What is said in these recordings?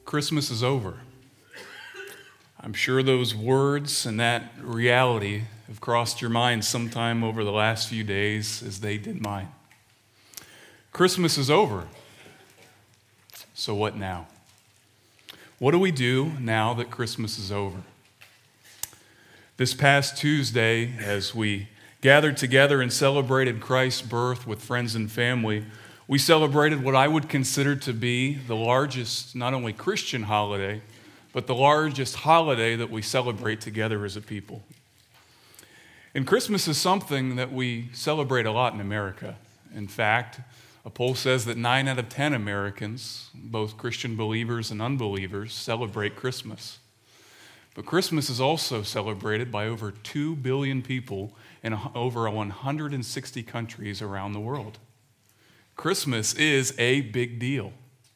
Christmas is over. I'm sure those words and that reality have crossed your mind sometime over the last few days as they did mine. Christmas is over. So what now? What do we do now that Christmas is over? This past Tuesday, as we gathered together and celebrated Christ's birth with friends and family, we celebrated what I would consider to be the largest, not only Christian holiday, but the largest holiday that we celebrate together as a people. And Christmas is something that we celebrate a lot in America. In fact, a poll says that 9 out of 10 Americans, both Christian believers and unbelievers, celebrate Christmas. But Christmas is also celebrated by over 2 billion people in over 160 countries around the world. Christmas is a big deal.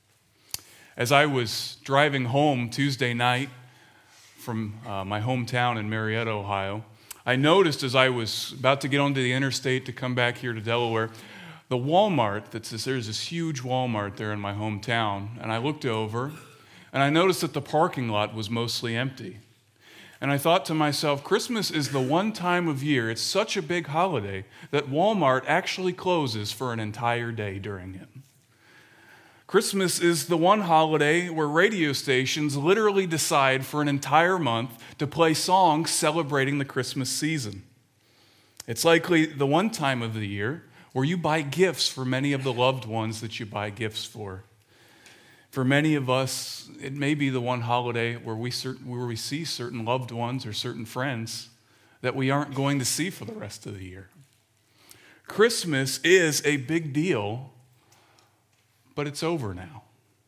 As I was driving home Tuesday night from my hometown in Marietta, Ohio, I noticed as I was about to get onto the interstate to come back here to Delaware, the Walmart, there's this huge Walmart there in my hometown, and I looked over and I noticed that the parking lot was mostly empty. And I thought to myself, Christmas is the one time of year, it's such a big holiday, that Walmart actually closes for an entire day during it. Christmas is the one holiday where radio stations literally decide for an entire month to play songs celebrating the Christmas season. It's likely the one time of the year where you buy gifts for many of the loved ones that you buy gifts for. For many of us, it may be the one holiday where we see certain loved ones or certain friends that we aren't going to see for the rest of the year. Christmas is a big deal, but it's over now.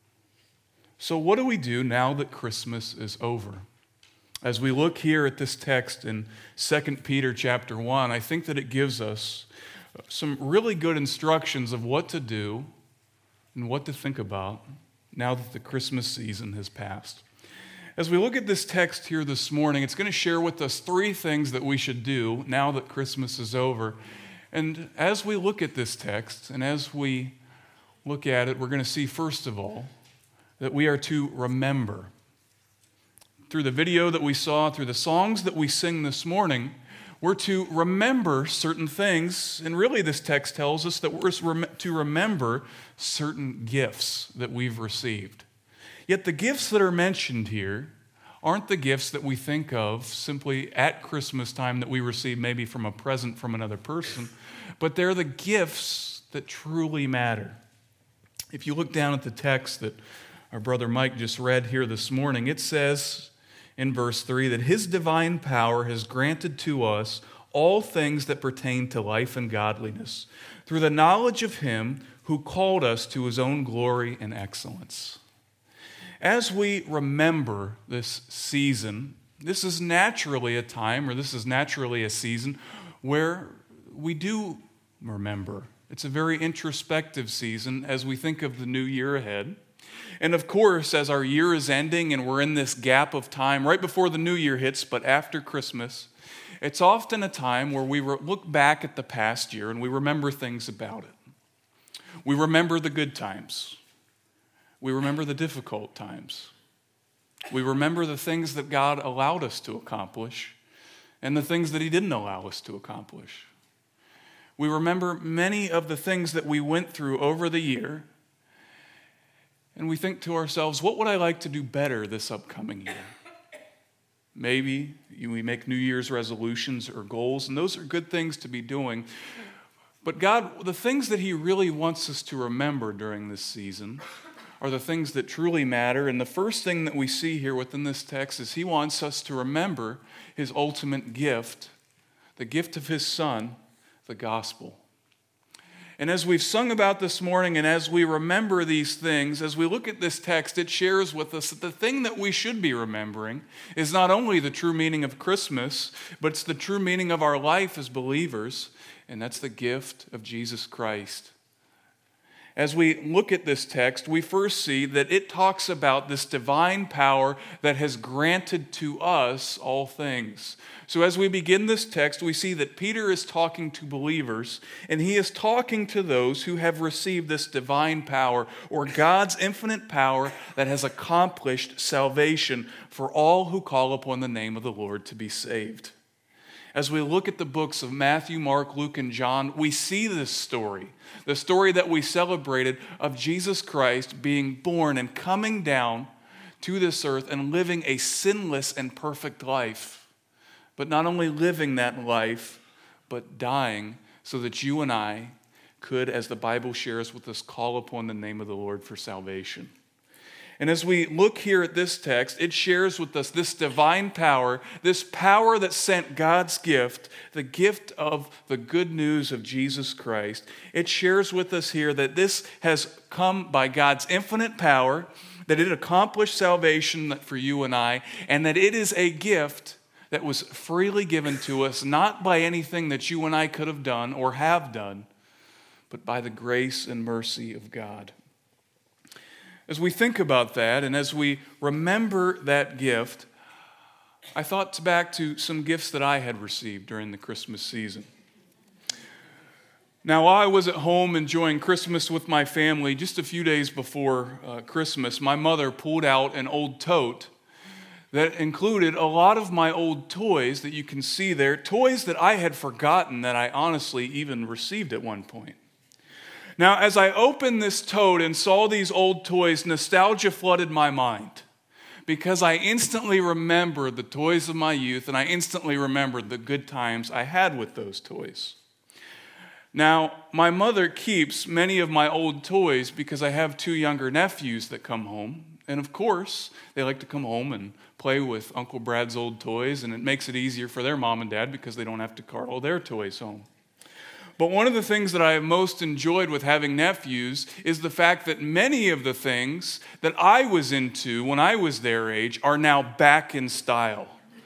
So what do we do now that Christmas is over? As we look here at this text in 2 Peter chapter 1, I think that it gives us some really good instructions of what to do and what to think about now that the Christmas season has passed. As we look at this text here this morning, it's going to share with us 3 things that we should do now that Christmas is over. And as we look at this text, and as we look at it, we're going to see, first of all, that we are to remember. Through the video that we saw, through the songs that we sing this morning, we're to remember certain things, and really this text tells us that we're to remember certain gifts that we've received. Yet the gifts that are mentioned here aren't the gifts that we think of simply at Christmas time that we receive maybe from a present from another person, but they're the gifts that truly matter. If you look down at the text that our brother Mike just read here this morning, it says in verse 3 that His divine power has granted to us all things that pertain to life and godliness through the knowledge of Him who called us to His own glory and excellence. As we remember this season, this is naturally a time, or this is naturally a season where we do remember. It's a very introspective season as we think of the new year ahead. And of course, as our year is ending and we're in this gap of time right before the new year hits, but after Christmas, it's often a time where we look back at the past year and we remember things about it. We remember the good times. We remember the difficult times. We remember the things that God allowed us to accomplish and the things that He didn't allow us to accomplish. We remember many of the things that we went through over the year, and we think to ourselves, what would I like to do better this upcoming year? Maybe we make New Year's resolutions or goals, and those are good things to be doing. But God, the things that He really wants us to remember during this season are the things that truly matter. And the first thing that we see here within this text is He wants us to remember His ultimate gift, the gift of His Son, the gospel. And as we've sung about this morning, and as we remember these things, as we look at this text, it shares with us that the thing that we should be remembering is not only the true meaning of Christmas, but it's the true meaning of our life as believers, and that's the gift of Jesus Christ. As we look at this text, we first see that it talks about this divine power that has granted to us all things. So as we begin this text, we see that Peter is talking to believers, and he is talking to those who have received this divine power, or God's infinite power that has accomplished salvation for all who call upon the name of the Lord to be saved. As we look at the books of Matthew, Mark, Luke, and John, we see this story, the story that we celebrated of Jesus Christ being born and coming down to this earth and living a sinless and perfect life. But not only living that life, but dying so that you and I could, as the Bible shares with us, call upon the name of the Lord for salvation. And as we look here at this text, it shares with us this divine power, this power that sent God's gift, the gift of the good news of Jesus Christ. It shares with us here that this has come by God's infinite power, that it accomplished salvation for you and I, and that it is a gift that was freely given to us, not by anything that you and I could have done or have done, but by the grace and mercy of God. As we think about that and as we remember that gift, I thought back to some gifts that I had received during the Christmas season. Now, while I was at home enjoying Christmas with my family, just a few days before Christmas, my mother pulled out an old tote that included a lot of my old toys that you can see there, toys that I had forgotten that I honestly even received at one point. Now, as I opened this tote and saw these old toys, nostalgia flooded my mind because I instantly remembered the toys of my youth and I instantly remembered the good times I had with those toys. Now, my mother keeps many of my old toys because I have 2 younger nephews that come home. And of course, they like to come home and play with Uncle Brad's old toys, and it makes it easier for their mom and dad because they don't have to cart all their toys home. But one of the things that I have most enjoyed with having nephews is the fact that many of the things that I was into when I was their age are now back in style.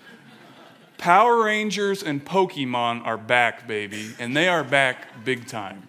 Power Rangers and Pokemon are back, baby, and they are back big time.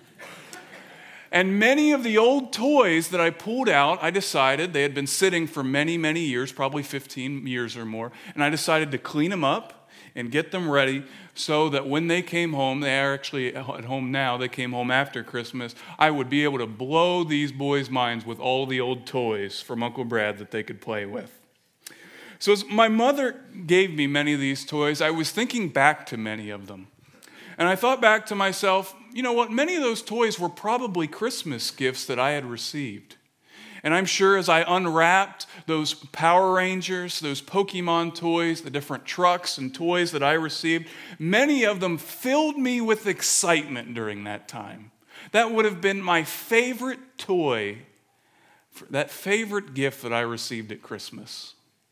And many of the old toys that I pulled out, I decided they had been sitting for many, many years, probably 15 years or more, and I decided to clean them up and get them ready so that when they came home, they are actually at home now, they came home after Christmas, I would be able to blow these boys' minds with all the old toys from Uncle Brad that they could play with. So as my mother gave me many of these toys, I was thinking back to many of them. And I thought back to myself, you know what, many of those toys were probably Christmas gifts that I had received. And I'm sure as I unwrapped those Power Rangers, those Pokemon toys, the different trucks and toys that I received, many of them filled me with excitement during that time. That would have been my favorite toy, that favorite gift that I received at Christmas.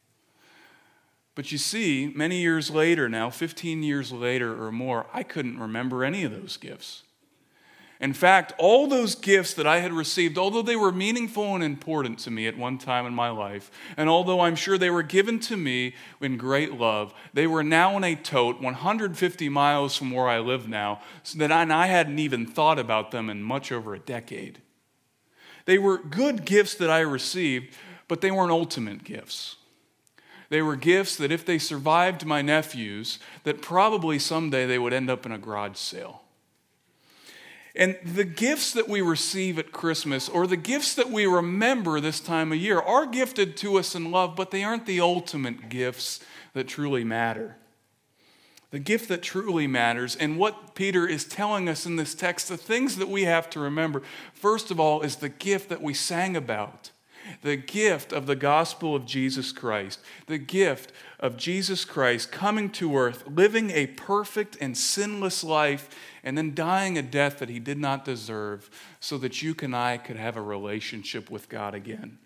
But you see, many years later now, 15 years later or more, I couldn't remember any of those gifts. In fact, all those gifts that I had received, although they were meaningful and important to me at one time in my life, and although I'm sure they were given to me in great love, they were now in a tote 150 miles from where I live now, so that I hadn't even thought about them in much over a decade. They were good gifts that I received, but they weren't ultimate gifts. They were gifts that if they survived my nephews, that probably someday they would end up in a garage sale. And the gifts that we receive at Christmas, or the gifts that we remember this time of year, are gifted to us in love, but they aren't the ultimate gifts that truly matter. The gift that truly matters, and what Peter is telling us in this text, the things that we have to remember, first of all, is the gift that we sang about. The gift of the gospel of Jesus Christ. The gift of Jesus Christ coming to earth, living a perfect and sinless life, and then dying a death that he did not deserve so that you and I could have a relationship with God again.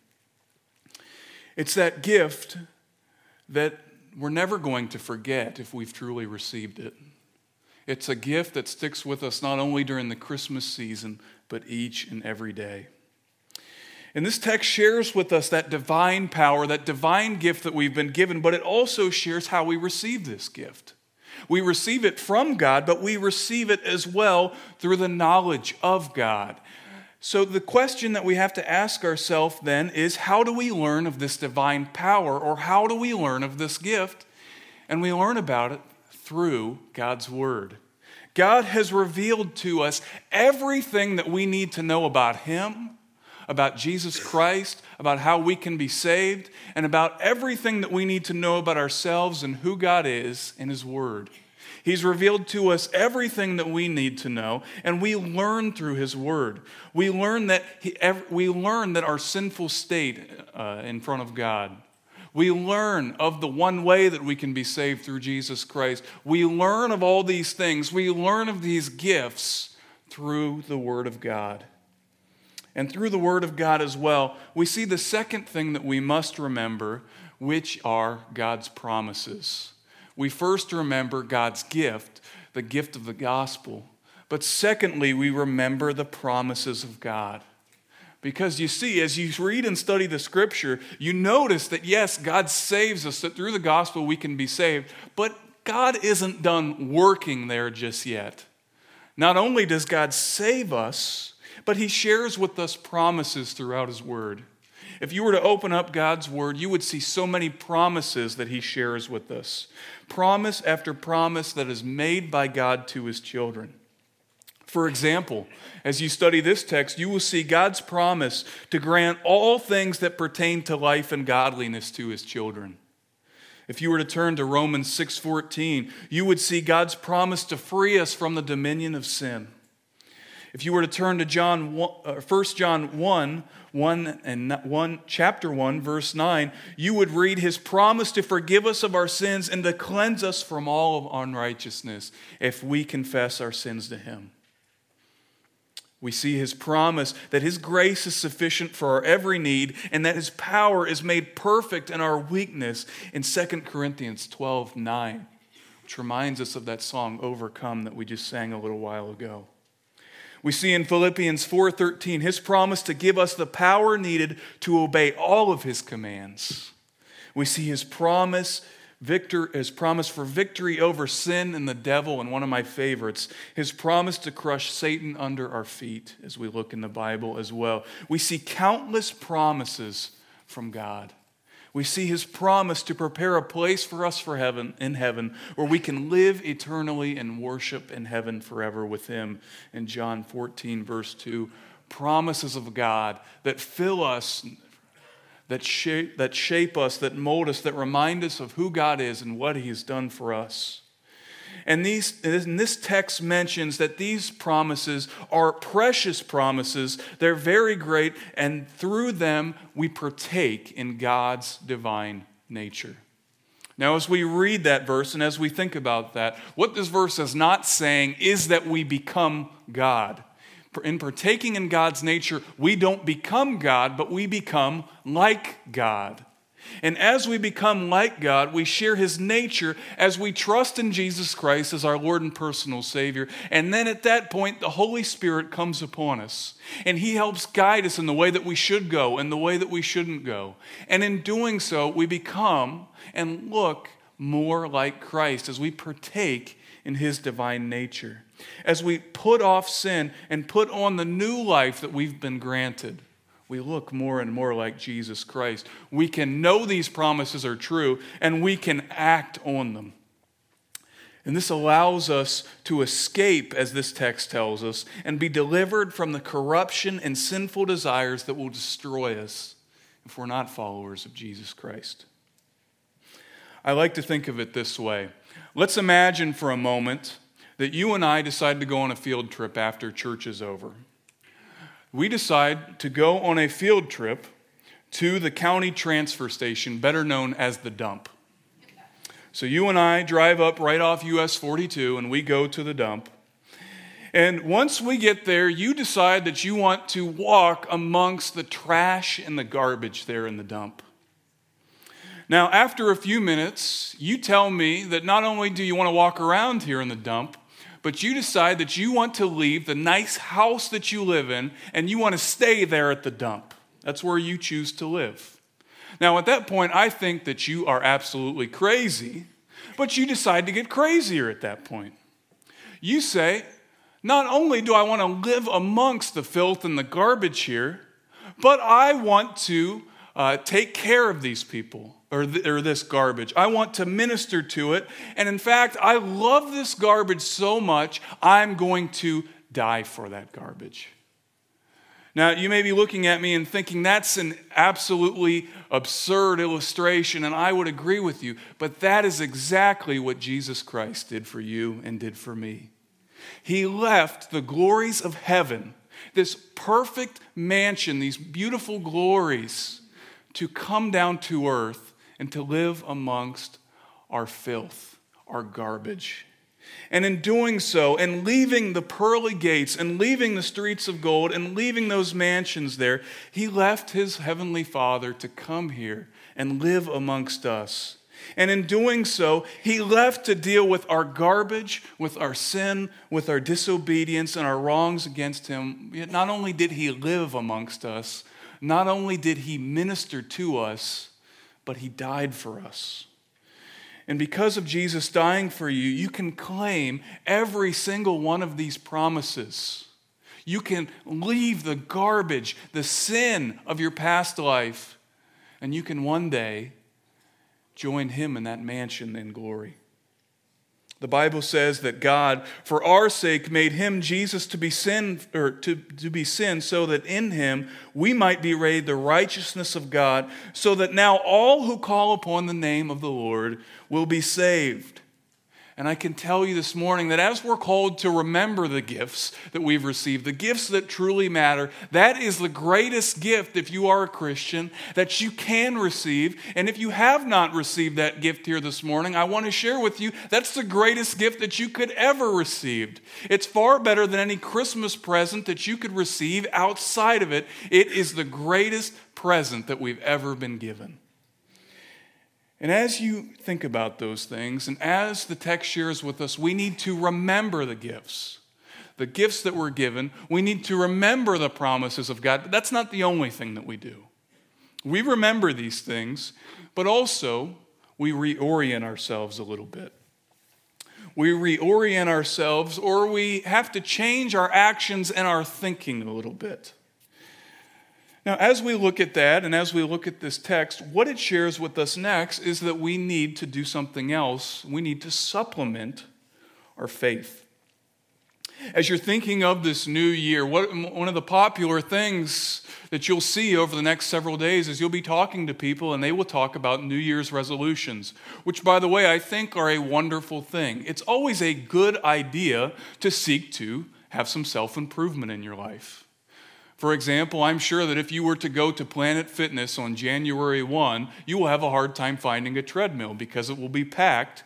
It's that gift that we're never going to forget if we've truly received it. It's a gift that sticks with us not only during the Christmas season, but each and every day. And this text shares with us that divine power, that divine gift that we've been given, but it also shares how we receive this gift. We receive it from God, but we receive it as well through the knowledge of God. So the question that we have to ask ourselves then is, how do we learn of this divine power, or how do we learn of this gift? And we learn about it through God's Word. God has revealed to us everything that we need to know about Him, about Jesus Christ, about how we can be saved, and about everything that we need to know about ourselves and who God is in His Word. He's revealed to us everything that we need to know, and we learn through His Word. We learn that our sinful state in front of God. We learn of the one way that we can be saved through Jesus Christ. We learn of all these things. We learn of these gifts through the Word of God. And through the Word of God as well, we see the second thing that we must remember, which are God's promises. We first remember God's gift, the gift of the gospel. But secondly, we remember the promises of God. Because you see, as you read and study the Scripture, you notice that yes, God saves us, that through the gospel we can be saved, but God isn't done working there just yet. Not only does God save us, but He shares with us promises throughout His Word. If you were to open up God's Word, you would see so many promises that He shares with us. Promise after promise that is made by God to His children. For example, as you study this text, you will see God's promise to grant all things that pertain to life and godliness to His children. If you were to turn to Romans 6:14, you would see God's promise to free us from the dominion of sin. If you were to turn to 1 John 1, chapter 1, verse 9, you would read His promise to forgive us of our sins and to cleanse us from all of unrighteousness if we confess our sins to Him. We see His promise that His grace is sufficient for our every need and that His power is made perfect in our weakness in 2 Corinthians 12:9, which reminds us of that song, Overcome, that we just sang a little while ago. We see in Philippians 4:13 His promise to give us the power needed to obey all of His commands. We see His promise for victory over sin and the devil, and one of my favorites, His promise to crush Satan under our feet, as we look in the Bible as well. We see countless promises from God. We see His promise to prepare a place for us in heaven, where we can live eternally and worship in heaven forever with Him. In John 14, verse 2, promises of God that fill us, that shape us, that mold us, that remind us of who God is and what He has done for us. And this text mentions that these promises are precious promises. They're very great, and through them we partake in God's divine nature. Now, as we read that verse and as we think about that, what this verse is not saying is that we become God. In partaking in God's nature, we don't become God, but we become like God. And as we become like God, we share His nature as we trust in Jesus Christ as our Lord and personal Savior. And then at that point, the Holy Spirit comes upon us. And He helps guide us in the way that we should go and the way that we shouldn't go. And in doing so, we become and look more like Christ as we partake in His divine nature. As we put off sin and put on the new life that we've been granted, we look more and more like Jesus Christ. We can know these promises are true, and we can act on them. And this allows us to escape, as this text tells us, and be delivered from the corruption and sinful desires that will destroy us if we're not followers of Jesus Christ. I like to think of it this way. Let's imagine for a moment that you and I decide to go on a field trip after church is over. We decide to go on a field trip to the county transfer station, better known as the dump. So you and I drive up right off US 42 and we go to the dump. And once we get there, you decide that you want to walk amongst the trash and the garbage there in the dump. Now, after a few minutes, you tell me that not only do you want to walk around here in the dump, but you decide that you want to leave the nice house that you live in and you want to stay there at the dump. That's where you choose to live. Now, at that point, I think that you are absolutely crazy, but you decide to get crazier at that point. You say, Not only do I want to live amongst the filth and the garbage here, but I want to take care of these people or this garbage. I want to minister to it. And in fact, I love this garbage so much, I'm going to die for that garbage. Now, you may be looking at me and thinking that's an absolutely absurd illustration, and I would agree with you, but that is exactly what Jesus Christ did for you and did for me. He left the glories of heaven, this perfect mansion, these beautiful glories, to come down to earth and to live amongst our filth, our garbage. And in doing so, and leaving the pearly gates, and leaving the streets of gold, and leaving those mansions there, he left his heavenly Father to come here and live amongst us. And in doing so, he left to deal with our garbage, with our sin, with our disobedience, and our wrongs against him. Yet not only did he live amongst us, not only did he minister to us, but he died for us. And because of Jesus dying for you, you can claim every single one of these promises. You can leave the garbage, the sin of your past life, and you can one day join him in that mansion in glory. The Bible says that God, for our sake, made him, Jesus, to be sin, or to be sin, so that in him we might be made the righteousness of God, so that now all who call upon the name of the Lord will be saved. And I can tell you this morning that as we're called to remember the gifts that we've received, the gifts that truly matter, that is the greatest gift, if you are a Christian, that you can receive. And if you have not received that gift here this morning, I want to share with you, that's the greatest gift that you could ever receive. It's far better than any Christmas present that you could receive outside of it. It is the greatest present that we've ever been given. And as you think about those things, and as the text shares with us, we need to remember the gifts that we're given. We need to remember the promises of God, but that's not the only thing that we do. We remember these things, but also we reorient ourselves a little bit. We reorient ourselves, or we have to change our actions and our thinking a little bit. Now, as we look at that and as we look at this text, what it shares with us next is that we need to do something else. We need to supplement our faith. As you're thinking of this new year, one of the popular things that you'll see over the next several days is you'll be talking to people and they will talk about New Year's resolutions, which, by the way, I think are a wonderful thing. It's always a good idea to seek to have some self-improvement in your life. For example, I'm sure that if you were to go to Planet Fitness on January 1, you will have a hard time finding a treadmill because it will be packed.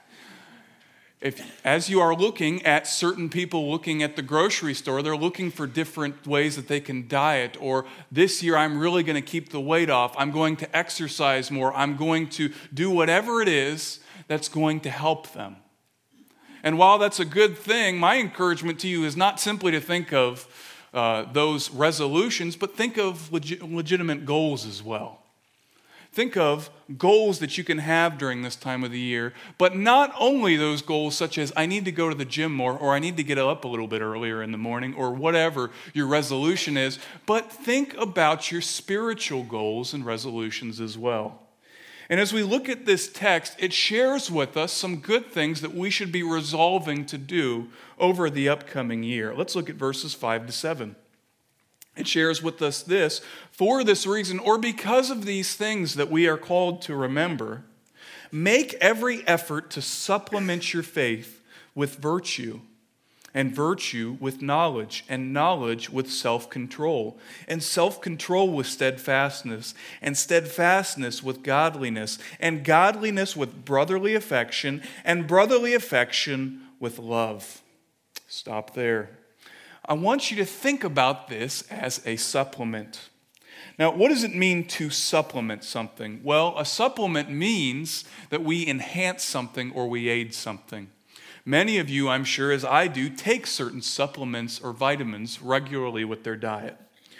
As you are looking at certain people looking at the grocery store, they're looking for different ways that they can diet, or this year I'm really going to keep the weight off, I'm going to exercise more, I'm going to do whatever it is that's going to help them. And while that's a good thing, my encouragement to you is not simply to think of those resolutions, but think of legitimate goals as well. Think of goals that you can have during this time of the year, but not only those goals such as I need to go to the gym more, or I need to get up a little bit earlier in the morning, or whatever your resolution is, but think about your spiritual goals and resolutions as well. And as we look at this text, it shares with us some good things that we should be resolving to do over the upcoming year. Let's look at verses 5 to 7. It shares with us this: for this reason, or because of these things that we are called to remember, make every effort to supplement your faith with virtue, and virtue with knowledge, and knowledge with self-control, and self-control with steadfastness, and steadfastness with godliness, and godliness with brotherly affection, and brotherly affection with love. Stop there. I want you to think about this as a supplement. Now, what does it mean to supplement something? Well, a supplement means that we enhance something or we aid something. Many of you, I'm sure, as I do, take certain supplements or vitamins regularly with their diet.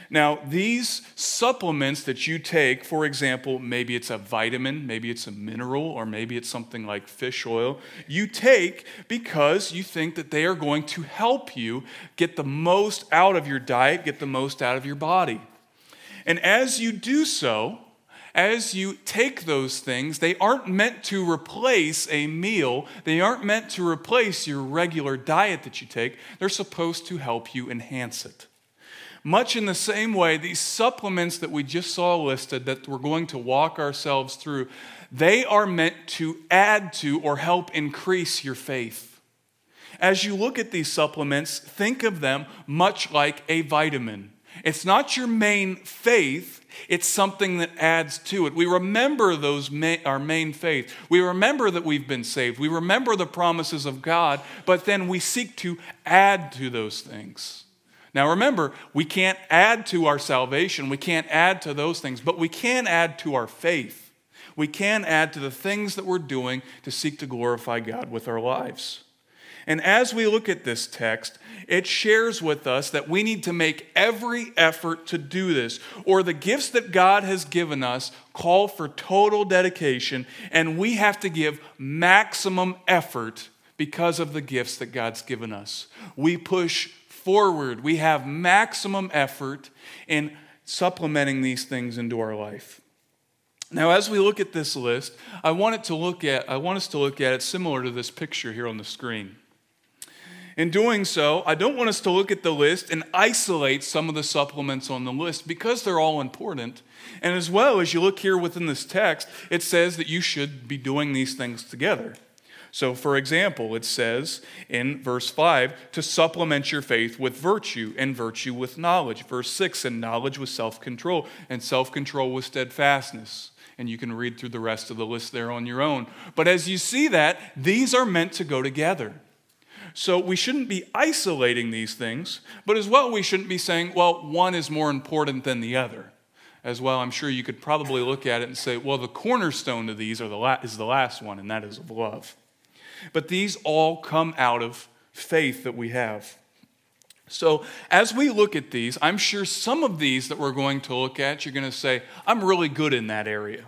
Now, these supplements that you take, for example, maybe it's a vitamin, maybe it's a mineral, or maybe it's something like fish oil, you take because you think that they are going to help you get the most out of your diet, get the most out of your body. And as you do so, as you take those things, they aren't meant to replace a meal. They aren't meant to replace your regular diet that you take. They're supposed to help you enhance it. Much in the same way, these supplements that we just saw listed that we're going to walk ourselves through, they are meant to add to or help increase your faith. As you look at these supplements, think of them much like a vitamin. It's not your main faith, it's something that adds to it. We remember our main faith. We remember that we've been saved. We remember the promises of God, but then we seek to add to those things. Now remember, we can't add to our salvation, we can't add to those things, but we can add to our faith. We can add to the things that we're doing to seek to glorify God with our lives. And as we look at this text, it shares with us that we need to make every effort to do this, or the gifts that God has given us call for total dedication, and we have to give maximum effort because of the gifts that God's given us. We push forward. We have maximum effort in supplementing these things into our life. Now, as we look at this list, I want us to look at it similar to this picture here on the screen. In doing so, I don't want us to look at the list and isolate some of the supplements on the list because they're all important. And as well, as you look here within this text, it says that you should be doing these things together. So, for example, it says in verse 5, to supplement your faith with virtue, and virtue with knowledge. Verse 6, and knowledge with self-control, and self-control with steadfastness. And you can read through the rest of the list there on your own. But as you see that, these are meant to go together. So we shouldn't be isolating these things, but as well we shouldn't be saying, well, one is more important than the other. As well, I'm sure you could probably look at it and say, well, the cornerstone of these is the last one, and that is of love. But these all come out of faith that we have. So as we look at these, I'm sure some of these that we're going to look at, you're going to say, I'm really good in that area.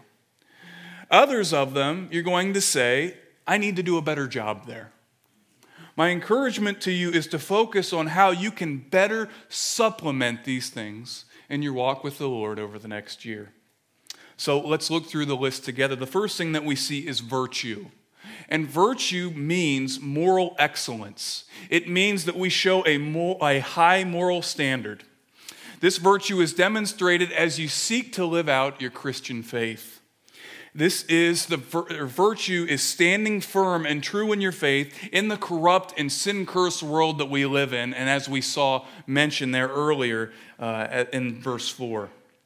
Others of them, you're going to say, I need to do a better job there. My encouragement to you is to focus on how you can better supplement these things in your walk with the Lord over the next year. So let's look through the list together. The first thing that we see is virtue. And virtue means moral excellence. It means that we show a high moral standard. This virtue is demonstrated as you seek to live out your Christian faith. This is virtue is standing firm and true in your faith in the corrupt and sin-cursed world that we live in, and as we saw mentioned there earlier in verse 4.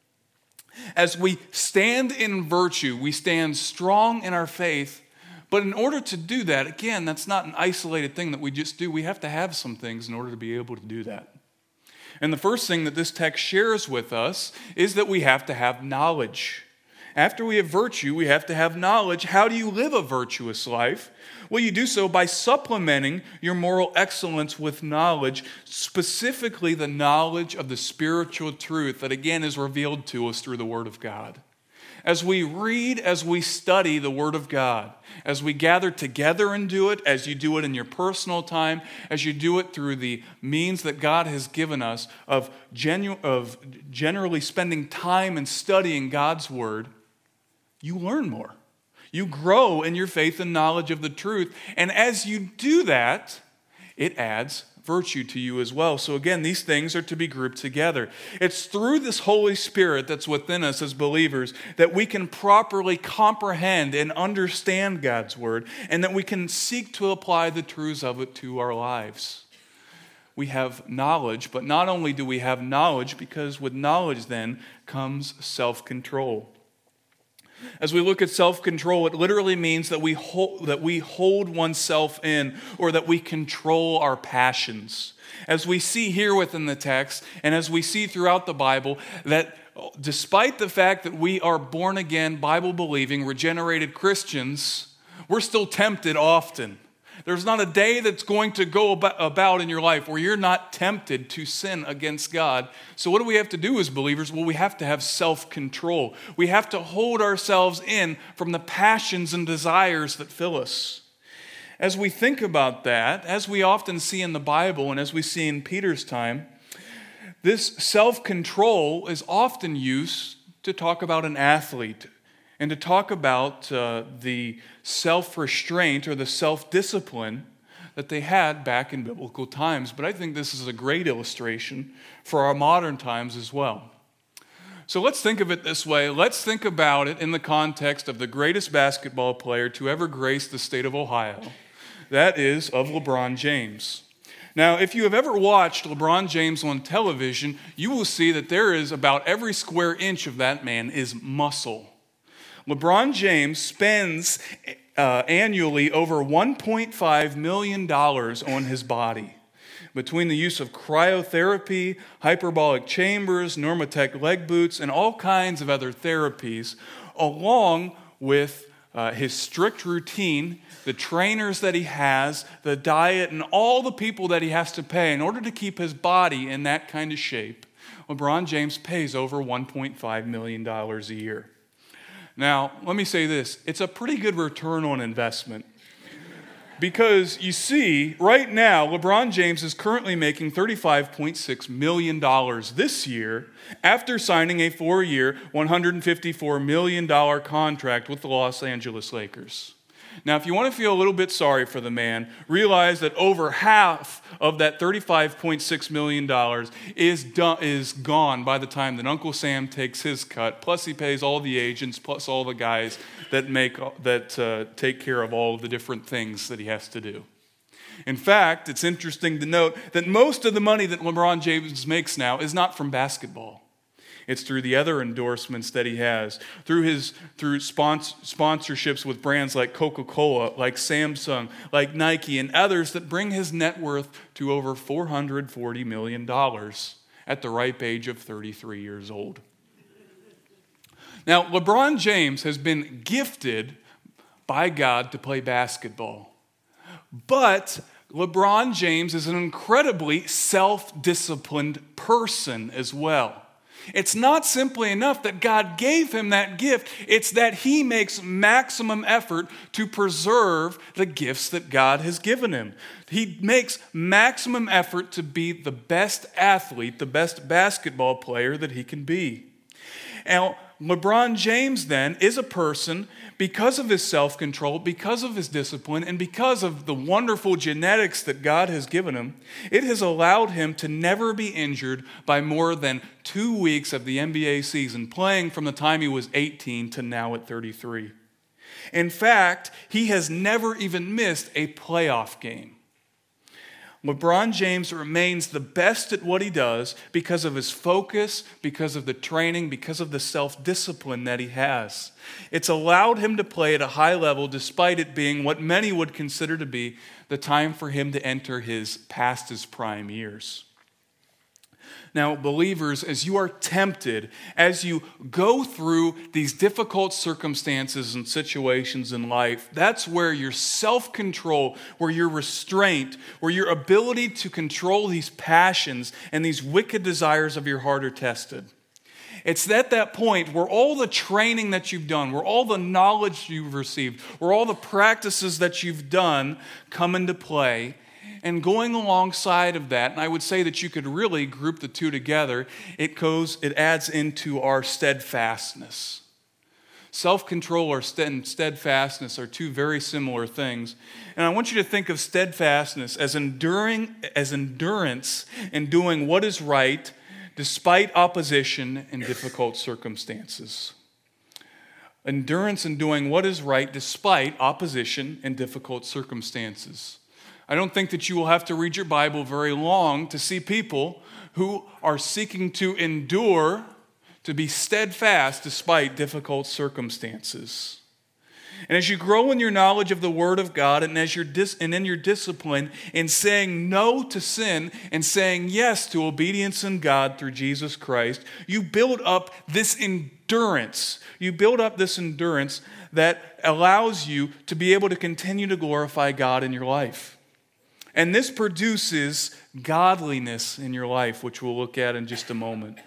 As we stand in virtue, we stand strong in our faith. But in order to do that, again, that's not an isolated thing that we just do. We have to have some things in order to be able to do that. And the first thing that this text shares with us is that we have to have knowledge. After we have virtue, we have to have knowledge. How do you live a virtuous life? Well, you do so by supplementing your moral excellence with knowledge, specifically the knowledge of the spiritual truth that, again, is revealed to us through the Word of God. As we read, as we study the Word of God, as we gather together and do it, as you do it in your personal time, as you do it through the means that God has given us of generally spending time and studying God's Word, you learn more. You grow in your faith and knowledge of the truth. And as you do that, it adds virtue to you as well. So again, these things are to be grouped together. It's through this Holy Spirit that's within us as believers that we can properly comprehend and understand God's Word, and that we can seek to apply the truths of it to our lives. We have knowledge, but not only do we have knowledge, because with knowledge then comes self-control. As we look at self-control, it literally means that we hold oneself in, or that we control our passions. As we see here within the text, and as we see throughout the Bible, that despite the fact that we are born-again, Bible-believing, regenerated Christians, we're still tempted often. There's not a day that's going to go about in your life where you're not tempted to sin against God. So what do we have to do as believers? Well, we have to have self-control. We have to hold ourselves in from the passions and desires that fill us. As we think about that, as we often see in the Bible and as we see in Peter's time, this self-control is often used to talk about an athlete and to talk about the self-restraint or the self-discipline that they had back in biblical times. But I think this is a great illustration for our modern times as well. So let's think of it this way. Let's think about it in the context of the greatest basketball player to ever grace the state of Ohio. That is of LeBron James. Now, if you have ever watched LeBron James on television, you will see that there is about every square inch of that man is muscle. LeBron James spends annually over $1.5 million on his body between the use of cryotherapy, hyperbolic chambers, Normatec leg boots, and all kinds of other therapies, along with his strict routine, the trainers that he has, the diet, and all the people that he has to pay in order to keep his body in that kind of shape. LeBron James pays over $1.5 million a year. Now, let me say this. It's a pretty good return on investment. Because you see, right now, LeBron James is currently making $35.6 million this year after signing a 4-year, $154 million contract with the Los Angeles Lakers. Now, if you want to feel a little bit sorry for the man, realize that over half of that $35.6 million is gone by the time that Uncle Sam takes his cut, plus he pays all the agents, plus all the guys that take care of all of the different things that he has to do. In fact, it's interesting to note that most of the money that LeBron James makes now is not from basketball. It's through the other endorsements that he has, through sponsorships with brands like Coca-Cola, like Samsung, like Nike, and others that bring his net worth to over $440 million at the ripe age of 33 years old. Now, LeBron James has been gifted by God to play basketball, but LeBron James is an incredibly self-disciplined person as well. It's not simply enough that God gave him that gift. It's that he makes maximum effort to preserve the gifts that God has given him. He makes maximum effort to be the best athlete, the best basketball player that he can be. Now, LeBron James then is a person, because of his self-control, because of his discipline, and because of the wonderful genetics that God has given him, it has allowed him to never be injured by more than 2 weeks of the NBA season, playing from the time he was 18 to now at 33. In fact, he has never even missed a playoff game. LeBron James remains the best at what he does because of his focus, because of the training, because of the self-discipline that he has. It's allowed him to play at a high level despite it being what many would consider to be the time for him to enter his prime years. Now, believers, as you are tempted, as you go through these difficult circumstances and situations in life, that's where your self-control, where your restraint, where your ability to control these passions and these wicked desires of your heart are tested. It's at that point where all the training that you've done, where all the knowledge you've received, where all the practices that you've done come into play. And going alongside of that, and I would say that you could really group the two together, it adds into our steadfastness. Self-control or steadfastness are two very similar things. And I want you to think of steadfastness as endurance in doing what is right despite opposition and difficult circumstances. Endurance in doing what is right despite opposition and difficult circumstances. I don't think that you will have to read your Bible very long to see people who are seeking to endure, to be steadfast despite difficult circumstances. And as you grow in your knowledge of the Word of God, and in your discipline in saying no to sin and saying yes to obedience in God through Jesus Christ, you build up this endurance. You build up this endurance that allows you to be able to continue to glorify God in your life. And this produces godliness in your life, which we'll look at in just a moment.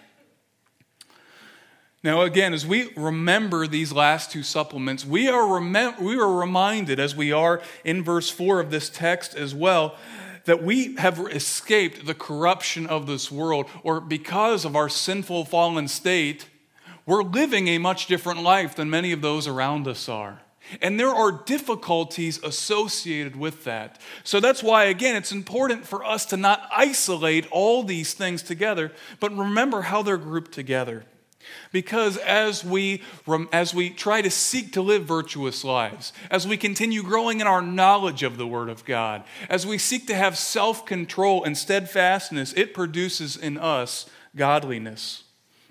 Now again, as we remember these last two supplements, we are reminded, as we are in verse 4 of this text as well, that we have escaped the corruption of this world, or because of our sinful fallen state, we're living a much different life than many of those around us are. And there are difficulties associated with that. So that's why, again, it's important for us to not isolate all these things together, but remember how they're grouped together. Because as we try to seek to live virtuous lives, as we continue growing in our knowledge of the Word of God, as we seek to have self-control and steadfastness, it produces in us godliness.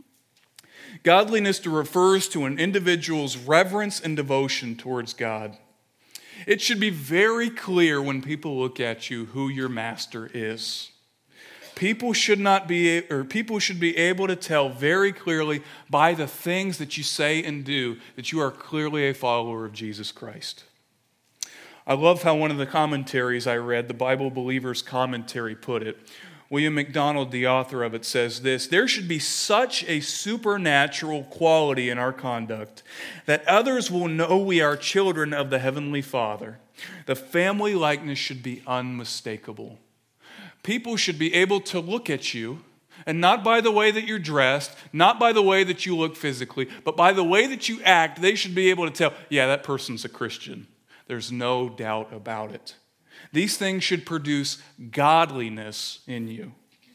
Godliness refers to an individual's reverence and devotion towards God. It should be very clear when people look at you who your master is. People should be able to tell very clearly by the things that you say and do that you are clearly a follower of Jesus Christ. I love how one of the commentaries I read, the Bible Believer's Commentary, put it. William MacDonald, the author of it, says this: "There should be such a supernatural quality in our conduct that others will know we are children of the Heavenly Father. The family likeness should be unmistakable." People should be able to look at you, and not by the way that you're dressed, not by the way that you look physically, but by the way that you act. They should be able to tell, yeah, that person's a Christian. There's no doubt about it. These things should produce godliness in you.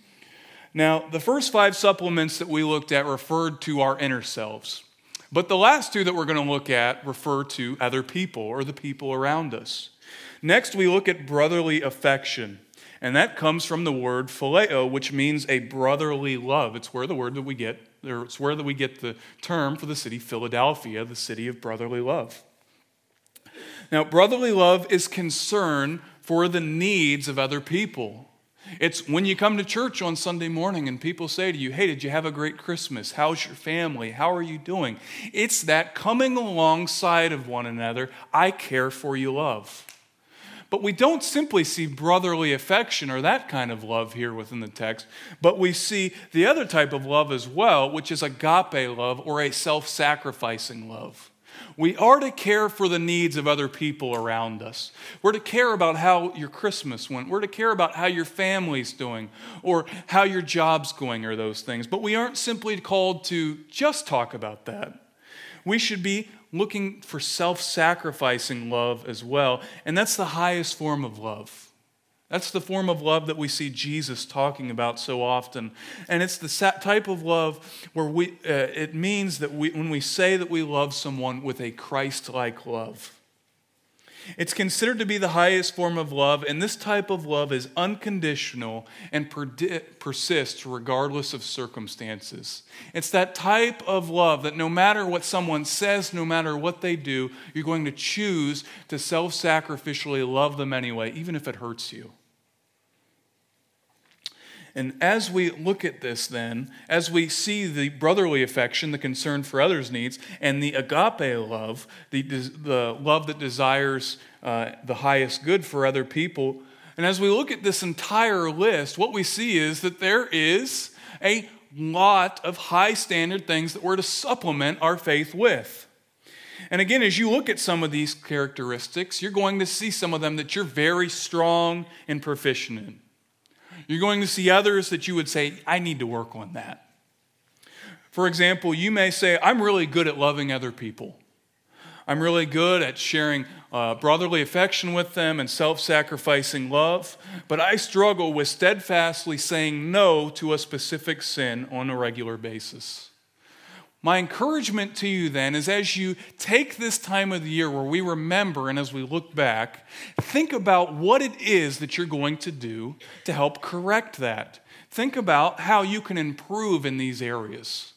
Now, the first 5 supplements that we looked at referred to our inner selves. But the last 2 that we're going to look at refer to other people or the people around us. Next, we look at brotherly affection. And that comes from the word phileo, which means a brotherly love. It's where we get the term for the city Philadelphia, the city of brotherly love. Now, brotherly love is concern for the needs of other people. It's when you come to church on Sunday morning and people say to you, hey, did you have a great Christmas? How's your family? How are you doing? It's that coming alongside of one another, I care for you love. But we don't simply see brotherly affection or that kind of love here within the text, but we see the other type of love as well, which is agape love or a self-sacrificing love. We are to care for the needs of other people around us. We're to care about how your Christmas went. We're to care about how your family's doing or how your job's going or those things. But we aren't simply called to just talk about that. We should be looking for self-sacrificing love as well. And that's the highest form of love. That's the form of love that we see Jesus talking about so often. And it's the type of love where it means that when we say that we love someone with a Christ-like love. It's considered to be the highest form of love, and this type of love is unconditional and persists regardless of circumstances. It's that type of love that no matter what someone says, no matter what they do, you're going to choose to self-sacrificially love them anyway, even if it hurts you. And as we look at this then, as we see the brotherly affection, the concern for others' needs, and the agape love, the love that desires the highest good for other people, and as we look at this entire list, what we see is that there is a lot of high standard things that we're to supplement our faith with. And again, as you look at some of these characteristics, you're going to see some of them that you're very strong and proficient in. You're going to see others that you would say, I need to work on that. For example, you may say, I'm really good at loving other people. I'm really good at sharing brotherly affection with them and self-sacrificing love, but I struggle with steadfastly saying no to a specific sin on a regular basis. My encouragement to you then is as you take this time of the year where we remember and as we look back, think about what it is that you're going to do to help correct that. Think about how you can improve in these areas.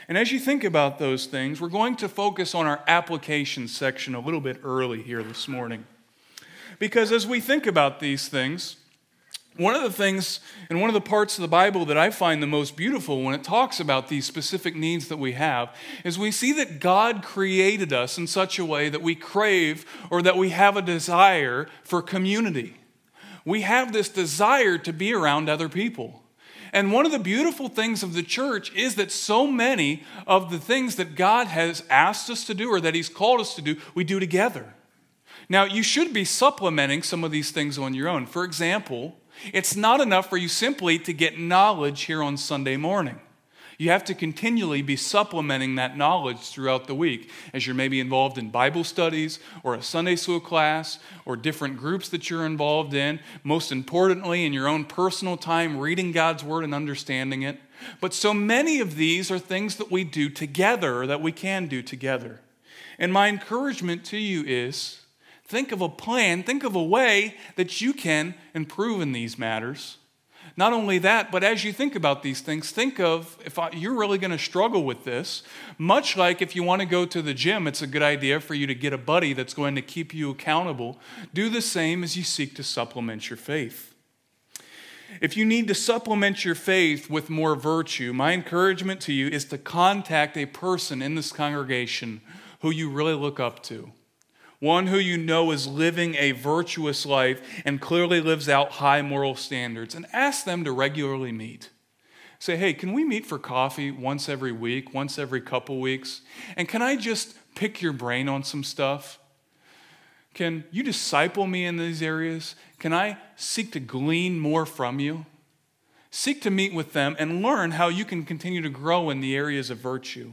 And as you think about those things, we're going to focus on our application section a little bit early here this morning. Because as we think about these things, one of the things and one of the parts of the Bible that I find the most beautiful when it talks about these specific needs that we have is we see that God created us in such a way that we crave or that we have a desire for community. We have this desire to be around other people. And one of the beautiful things of the church is that so many of the things that God has asked us to do or that He's called us to do, we do together. Now, you should be supplementing some of these things on your own. For example, it's not enough for you simply to get knowledge here on Sunday morning. You have to continually be supplementing that knowledge throughout the week as you're maybe involved in Bible studies or a Sunday school class or different groups that you're involved in. Most importantly, in your own personal time, reading God's Word and understanding it. But so many of these are things that we do together or that we can do together. And my encouragement to you is think of a plan, think of a way that you can improve in these matters. Not only that, but as you think about these things, think of you're really going to struggle with this. Much like if you want to go to the gym, it's a good idea for you to get a buddy that's going to keep you accountable. Do the same as you seek to supplement your faith. If you need to supplement your faith with more virtue, my encouragement to you is to contact a person in this congregation who you really look up to. One who you know is living a virtuous life and clearly lives out high moral standards, and ask them to regularly meet. Say, hey, can we meet for coffee once every week, once every couple weeks? And can I just pick your brain on some stuff? Can you disciple me in these areas? Can I seek to glean more from you? Seek to meet with them and learn how you can continue to grow in the areas of virtue.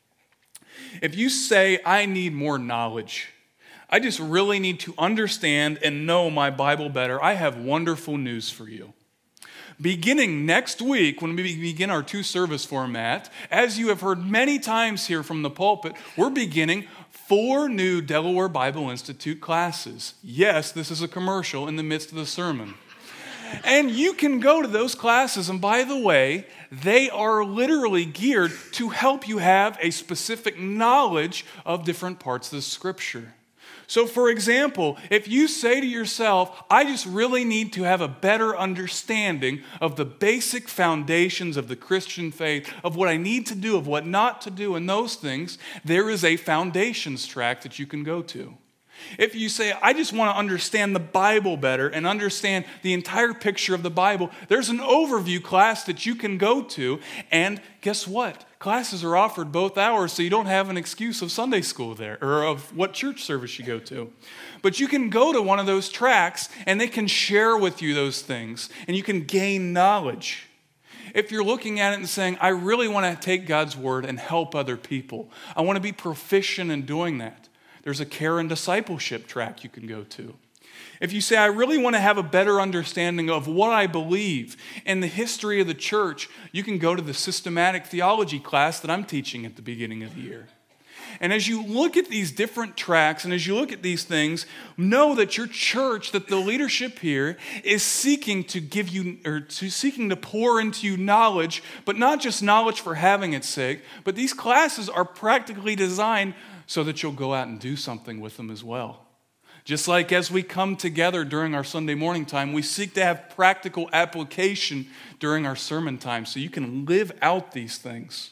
If you say, I need more knowledge, I just really need to understand and know my Bible better, I have wonderful news for you. Beginning next week, when we begin our 2-service format, as you have heard many times here from the pulpit, we're beginning 4 new Delaware Bible Institute classes. Yes, this is a commercial in the midst of the sermon. And you can go to those classes, and by the way, they are literally geared to help you have a specific knowledge of different parts of the Scripture. So, for example, if you say to yourself, I just really need to have a better understanding of the basic foundations of the Christian faith, of what I need to do, of what not to do, and those things, there is a foundations track that you can go to. If you say, I just want to understand the Bible better and understand the entire picture of the Bible, there's an overview class that you can go to. And guess what? Classes are offered both hours, so you don't have an excuse of Sunday school there or of what church service you go to. But you can go to one of those tracks and they can share with you those things and you can gain knowledge. If you're looking at it and saying, I really want to take God's word and help other people, I want to be proficient in doing that, there's a care and discipleship track you can go to. If you say, I really want to have a better understanding of what I believe and the history of the church, you can go to the systematic theology class that I'm teaching at the beginning of the year. And as you look at these different tracks and as you look at these things, know that your church, that the leadership here is seeking to give you, or seeking to pour into you knowledge, but not just knowledge for having its sake, but these classes are practically designed so that you'll go out and do something with them as well. Just like as we come together during our Sunday morning time, we seek to have practical application during our sermon time so you can live out these things.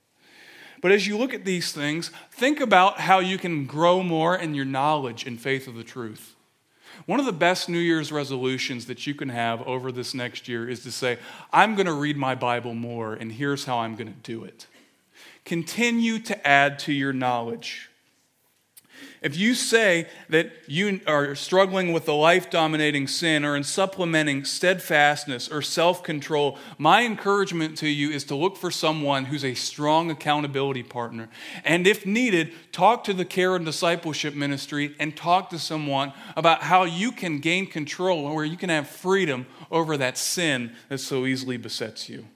But as you look at these things, think about how you can grow more in your knowledge and faith of the truth. One of the best New Year's resolutions that you can have over this next year is to say, I'm going to read my Bible more, and here's how I'm going to do it. Continue to add to your knowledge. If you say that you are struggling with a life-dominating sin or in supplementing steadfastness or self-control, my encouragement to you is to look for someone who's a strong accountability partner. And if needed, talk to the care and discipleship ministry and talk to someone about how you can gain control or where you can have freedom over that sin that so easily besets you.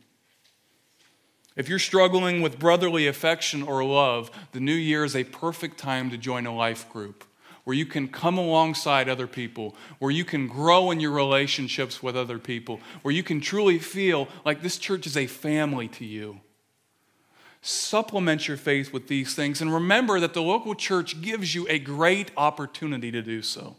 If you're struggling with brotherly affection or love, the new year is a perfect time to join a life group where you can come alongside other people, where you can grow in your relationships with other people, where you can truly feel like this church is a family to you. Supplement your faith with these things, and remember that the local church gives you a great opportunity to do so.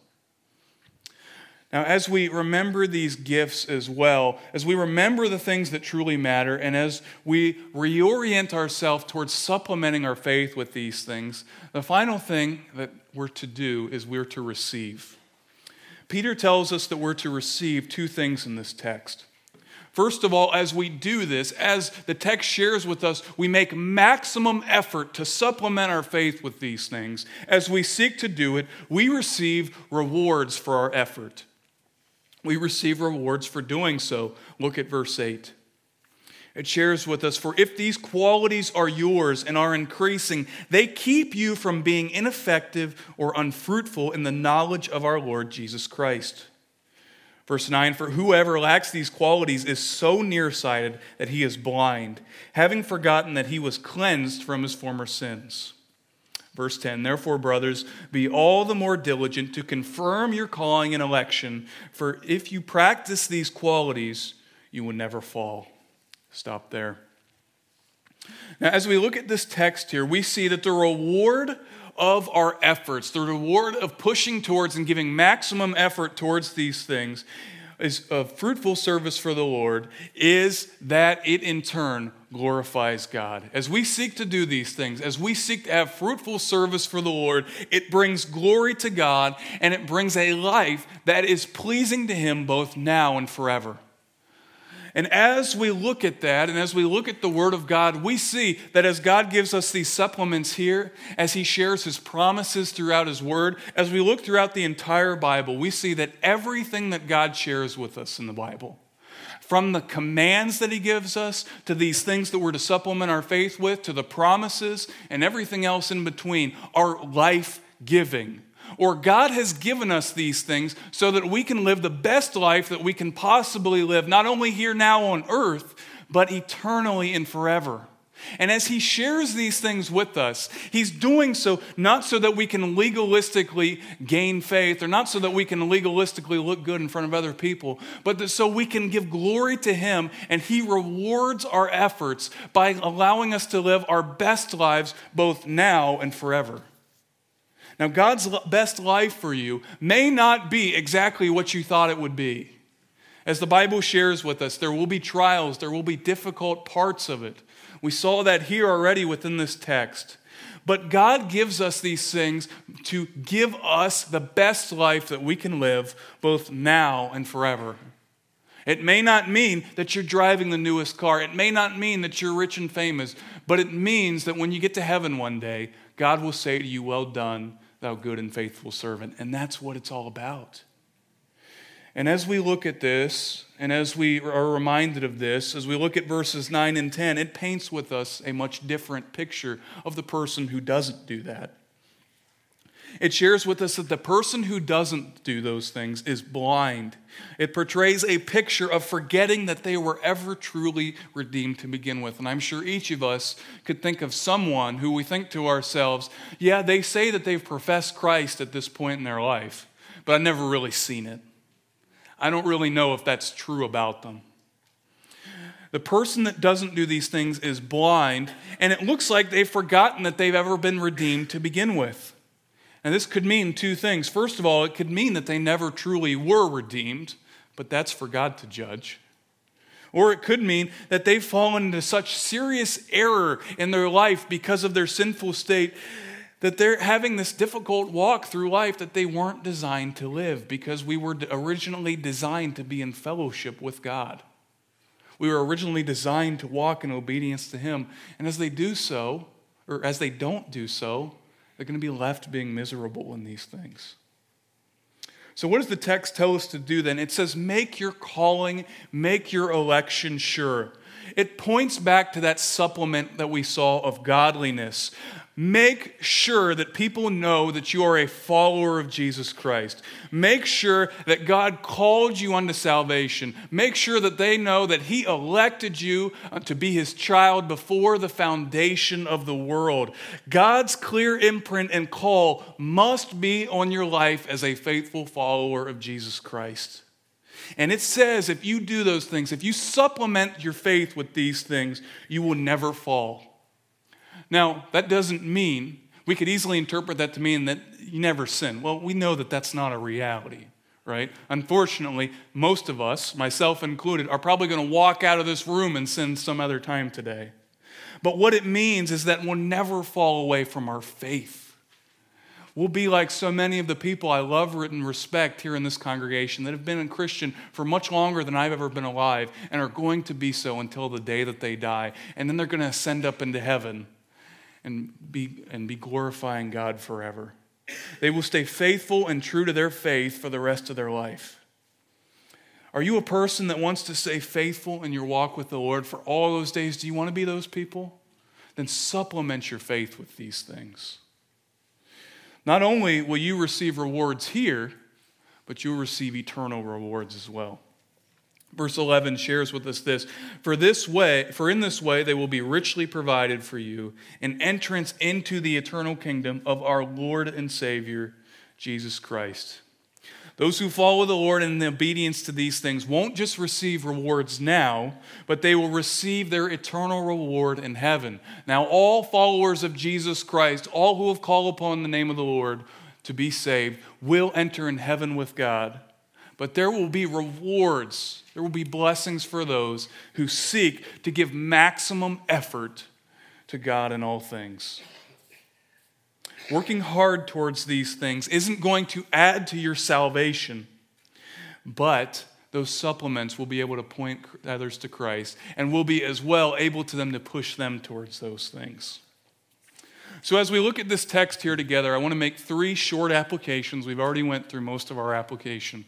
Now, as we remember these gifts as well, as we remember the things that truly matter, and as we reorient ourselves towards supplementing our faith with these things, the final thing that we're to do is we're to receive. Peter tells us that we're to receive two things in this text. First of all, as we do this, as the text shares with us, we make maximum effort to supplement our faith with these things. As we seek to do it, we receive rewards for our effort. We receive rewards for doing so. Look at verse 8. It shares with us, "For if these qualities are yours and are increasing, they keep you from being ineffective or unfruitful in the knowledge of our Lord Jesus Christ." Verse 9, "For whoever lacks these qualities is so nearsighted that he is blind, having forgotten that he was cleansed from his former sins." Verse 10, "Therefore, brothers, be all the more diligent to confirm your calling and election, for if you practice these qualities, you will never fall." Stop there. Now, as we look at this text here, we see that the reward of our efforts, the reward of pushing towards and giving maximum effort towards these things is a fruitful service for the Lord, is that it in turn glorifies God. As we seek to do these things, as we seek to have fruitful service for the Lord, it brings glory to God and it brings a life that is pleasing to Him both now and forever. And as we look at that, and as we look at the Word of God, we see that as God gives us these supplements here, as He shares His promises throughout His Word, as we look throughout the entire Bible, we see that everything that God shares with us in the Bible, from the commands that He gives us, to these things that we're to supplement our faith with, to the promises, and everything else in between, are life-giving. Or God has given us these things so that we can live the best life that we can possibly live, not only here now on earth, but eternally and forever. And as He shares these things with us, He's doing so not so that we can legalistically gain faith, or not so that we can legalistically look good in front of other people, but that so we can give glory to Him, and He rewards our efforts by allowing us to live our best lives both now and forever. Now, God's best life for you may not be exactly what you thought it would be. As the Bible shares with us, there will be trials, there will be difficult parts of it. We saw that here already within this text. But God gives us these things to give us the best life that we can live both now and forever. It may not mean that you're driving the newest car. It may not mean that you're rich and famous. But it means that when you get to heaven one day, God will say to you, "Well done, thou good and faithful servant." And that's what it's all about. And as we look at this, and as we are reminded of this, as we look at verses 9 and 10, it paints with us a much different picture of the person who doesn't do that. It shares with us that the person who doesn't do those things is blind. It portrays a picture of forgetting that they were ever truly redeemed to begin with. And I'm sure each of us could think of someone who we think to ourselves, yeah, they say that they've professed Christ at this point in their life, but I've never really seen it. I don't really know if that's true about them. The person that doesn't do these things is blind, and it looks like they've forgotten that they've ever been redeemed to begin with. And this could mean two things. First of all, it could mean that they never truly were redeemed, but that's for God to judge. Or it could mean that they've fallen into such serious error in their life because of their sinful state that they're having this difficult walk through life that they weren't designed to live, because we were originally designed to be in fellowship with God. We were originally designed to walk in obedience to Him. And as they do so, or as they don't do so, they're going to be left being miserable in these things. So what does the text tell us to do then? It says, make your calling, make your election sure. It points back to that supplement that we saw of godliness. Make sure that people know that you are a follower of Jesus Christ. Make sure that God called you unto salvation. Make sure that they know that He elected you to be His child before the foundation of the world. God's clear imprint and call must be on your life as a faithful follower of Jesus Christ. And it says if you do those things, if you supplement your faith with these things, you will never fall. Now, that doesn't mean, we could easily interpret that to mean that you never sin. Well, we know that that's not a reality, right? Unfortunately, most of us, myself included, are probably going to walk out of this room and sin some other time today. But what it means is that we'll never fall away from our faith. We'll be like so many of the people I love and respect here in this congregation that have been a Christian for much longer than I've ever been alive and are going to be so until the day that they die. And then they're going to ascend up into heaven and be glorifying God forever. They will stay faithful and true to their faith for the rest of their life. Are you a person that wants to stay faithful in your walk with the Lord for all those days? Do you want to be those people? Then supplement your faith with these things. Not only will you receive rewards here, but you'll receive eternal rewards as well. Verse 11 shares with us this, For in this way they will be richly provided for you an entrance into the eternal kingdom of our Lord and Savior, Jesus Christ. Those who follow the Lord in the obedience to these things won't just receive rewards now, but they will receive their eternal reward in heaven. Now, all followers of Jesus Christ, all who have called upon the name of the Lord to be saved, will enter in heaven with God. But there will be rewards, there will be blessings for those who seek to give maximum effort to God in all things. Working hard towards these things isn't going to add to your salvation, but those supplements will be able to point others to Christ and will be as well able to them to push them towards those things. So as we look at this text here together, I want to make 3 short applications. We've already went through most of our application.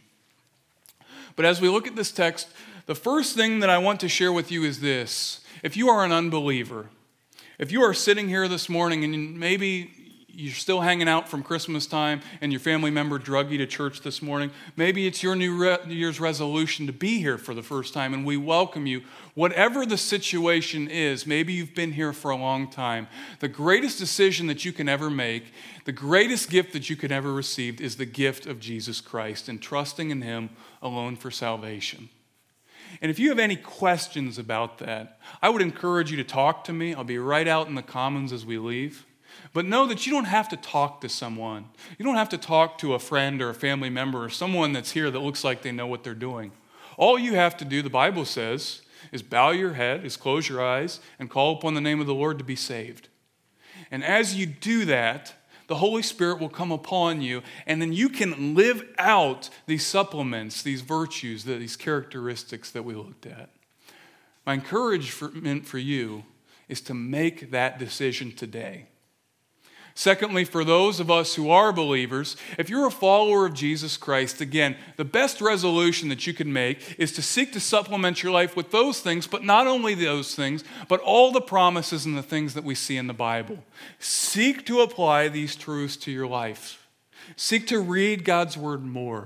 But as we look at this text, the first thing that I want to share with you is this. If you are an unbeliever, if you are sitting here this morning and maybe you're still hanging out from Christmas time and your family member drug you to church this morning, maybe it's your New Year's resolution to be here for the first time, and we welcome you. Whatever the situation is, maybe you've been here for a long time, the greatest decision that you can ever make, the greatest gift that you could ever receive is the gift of Jesus Christ and trusting in Him alone for salvation. And if you have any questions about that, I would encourage you to talk to me. I'll be right out in the commons as we leave. But know that you don't have to talk to someone. You don't have to talk to a friend or a family member or someone that's here that looks like they know what they're doing. All you have to do, the Bible says, is bow your head, is close your eyes, and call upon the name of the Lord to be saved. And as you do that, the Holy Spirit will come upon you, and then you can live out these supplements, these virtues, these characteristics that we looked at. My encouragement for you is to make that decision today. Secondly, for those of us who are believers, if you're a follower of Jesus Christ, again, the best resolution that you can make is to seek to supplement your life with those things, but not only those things, but all the promises and the things that we see in the Bible. Seek to apply these truths to your life. Seek to read God's Word more.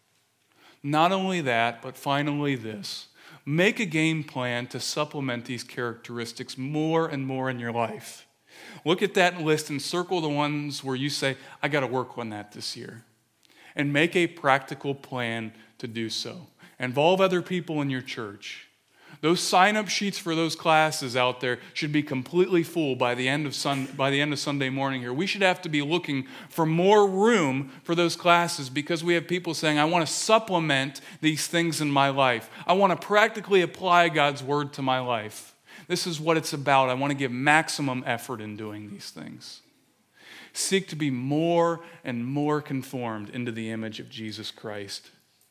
Not only that, but finally this. Make a game plan to supplement these characteristics more and more in your life. Look at that list and circle the ones where you say, I got to work on that this year. And make a practical plan to do so. Involve other people in your church. Those sign-up sheets for those classes out there should be completely full by the end of Sunday morning here. We should have to be looking for more room for those classes because we have people saying, I want to supplement these things in my life. I want to practically apply God's Word to my life. This is what it's about. I want to give maximum effort in doing these things. Seek to be more and more conformed into the image of Jesus Christ.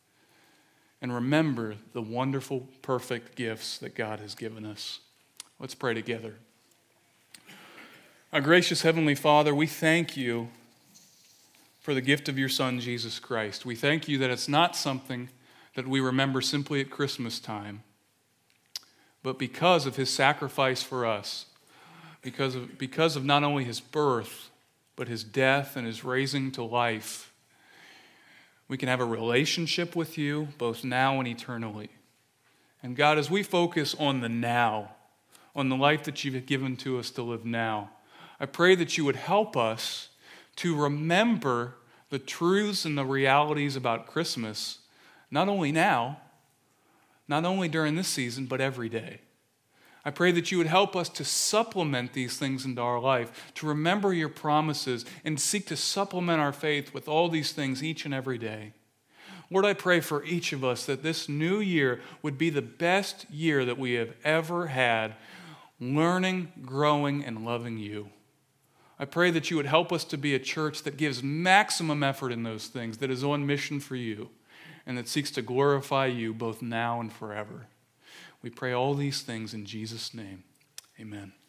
And remember the wonderful, perfect gifts that God has given us. Let's pray together. Our gracious Heavenly Father, we thank you for the gift of your Son, Jesus Christ. We thank you that it's not something that we remember simply at Christmas time, but because of his sacrifice for us, because of not only his birth, but his death and his raising to life, we can have a relationship with you both now and eternally. And God, as we focus on the now, on the life that you've given to us to live now, I pray that you would help us to remember the truths and the realities about Christmas, not only now, not only during this season, but every day. I pray that you would help us to supplement these things into our life, to remember your promises, and seek to supplement our faith with all these things each and every day. Lord, I pray for each of us that this new year would be the best year that we have ever had, learning, growing, and loving you. I pray that you would help us to be a church that gives maximum effort in those things, that is on mission for you, and that seeks to glorify you both now and forever. We pray all these things in Jesus' name. Amen.